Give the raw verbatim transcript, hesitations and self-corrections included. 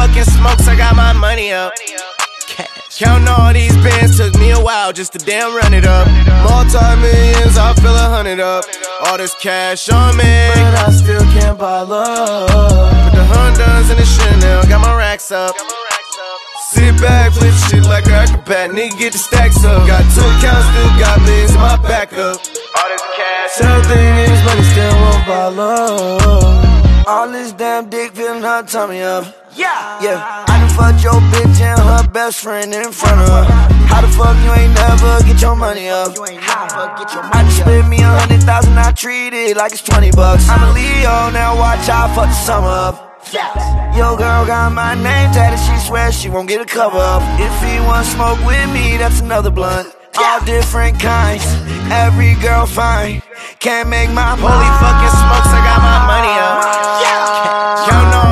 fucking smokes, I got my money up. Counting all these bands took me a while just to damn run it up. Multi-millions, I feel a hundred up. All this cash on me, but I still can't buy love. Put the Hondas in the Chanel, got my racks up. Sit back, flip shit like an acrobat, nigga get the stacks up. Got two accounts, still got millions in my backup. All this cash, everything is money, still won't buy love. All this damn dick feeling her tummy up. Yeah, yeah. I done fucked your bitch and her best friend in front of her. How the fuck you ain't never get your money up? I just spent me a hundred thousand, I treat it like it's twenty bucks. I'm a Leo, now watch I fuck the summer up. Yo girl got my name tatted, she swears she won't get a cover up. If he want smoke with me, that's another blunt. All different kinds, every girl fine. Can't make my money. Holy fucking smokes, I got my money up. Counting